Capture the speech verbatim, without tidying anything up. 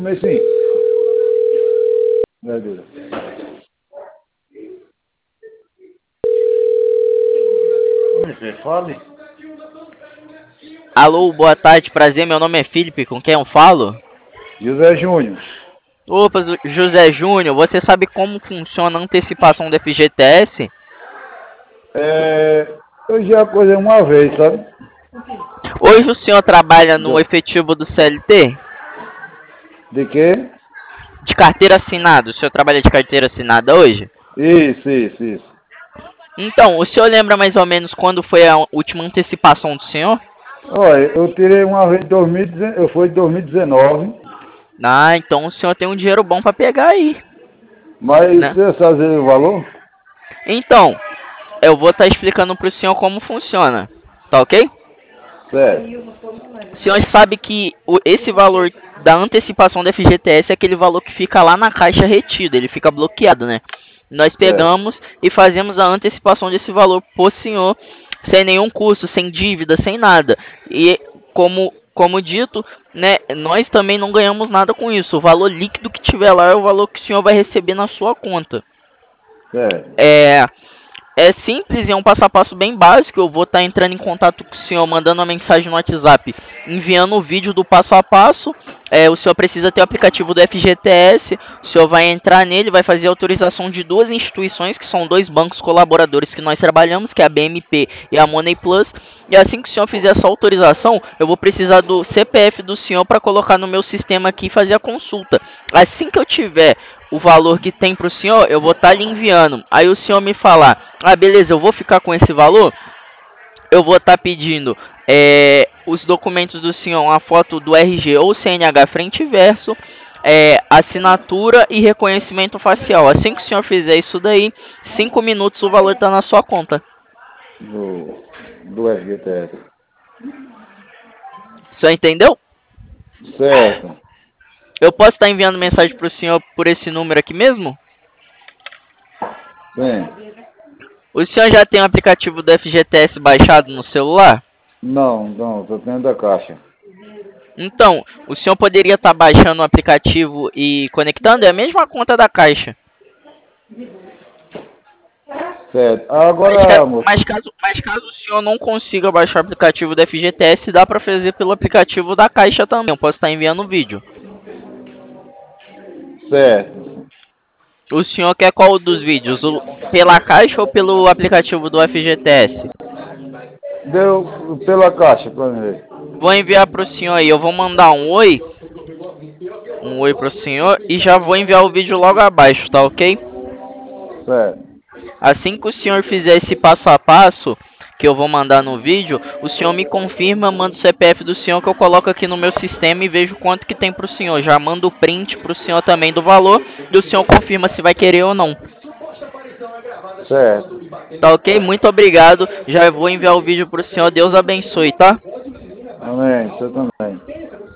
Mas sim. Verdura. Você fale? Alô, boa tarde, prazer, meu nome é Felipe, com quem eu falo? José Júnior. Opa, Zu- José Júnior, você sabe como funciona a antecipação do F G T S? É, eu já coisei uma vez, sabe? Hoje o senhor trabalha no Do- efetivo do C L T? De quê? De carteira assinada, o senhor trabalha de carteira assinada hoje? Isso, isso, isso. Então, o senhor lembra mais ou menos quando foi a última antecipação do senhor? Olha, eu tirei uma vez em dois mil e dezenove, eu fui em dois mil e dezenove, Ah, então o senhor tem um dinheiro bom para pegar aí, mas né? você sabe o valor? Então, eu vou estar explicando para o senhor como funciona, tá ok? Certo. O senhor sabe que o- esse valor da antecipação do F G T S é aquele valor que fica lá na caixa retido, ele fica bloqueado, né? Nós Certo. pegamos e fazemos a antecipação desse valor por senhor, sem nenhum custo, sem dívida, sem nada. E como, como dito, né, nós também não ganhamos nada com isso. O valor líquido que tiver lá é o valor que o senhor vai receber na sua conta. Certo. É, é simples e é um passo a passo bem básico. Eu vou estar entrando em contato com o senhor, mandando uma mensagem no WhatsApp, enviando o vídeo do passo a passo. É, o senhor precisa ter o aplicativo do F G T S. O senhor vai entrar nele, vai fazer a autorização de duas instituições, que são dois bancos colaboradores que nós trabalhamos, que é a B M P e a Money Plus. E assim que o senhor fizer essa autorização, eu vou precisar do C P F do senhor para colocar no meu sistema aqui e fazer a consulta. Assim que eu tiver o valor que tem para o senhor, eu vou estar lhe enviando. Aí o senhor me falar, ah, beleza, eu vou ficar com esse valor, eu vou estar pedindo é, os documentos do senhor, uma foto do R G ou C N H frente e verso, é, assinatura e reconhecimento facial. Assim que o senhor fizer isso daí, cinco minutos o valor está na sua conta. Do, do F G T S. O senhor entendeu? Certo. Eu posso estar enviando mensagem para o senhor por esse número aqui mesmo? Sim. O senhor já tem o aplicativo do F G T S baixado no celular? Não, não, tô dentro da caixa. Então, o senhor poderia estar baixando o aplicativo e conectando? É a mesma conta da Caixa. Certo. Mas, ca- Agora, moço. mas caso, mas caso o senhor não consiga baixar o aplicativo do F G T S, dá para fazer pelo aplicativo da Caixa também. Eu posso estar enviando o vídeo. Certo. O senhor quer qual dos vídeos? O- pela Caixa ou pelo aplicativo do F G T S? Deu pela caixa pra mim ver. Vou enviar para o senhor aí. Eu vou mandar um oi, um oi para o senhor e já vou enviar o vídeo logo abaixo, tá ok? Certo. Assim que o senhor fizer esse passo a passo que eu vou mandar no vídeo, o senhor me confirma, manda o C P F do senhor que eu coloco aqui no meu sistema e vejo quanto que tem para o senhor. Já mando o print para o senhor também do valor e o senhor confirma se vai querer ou não. Certo. Tá ok? Muito obrigado. Já vou enviar o vídeo para o senhor. Deus abençoe, tá? Amém. Você também.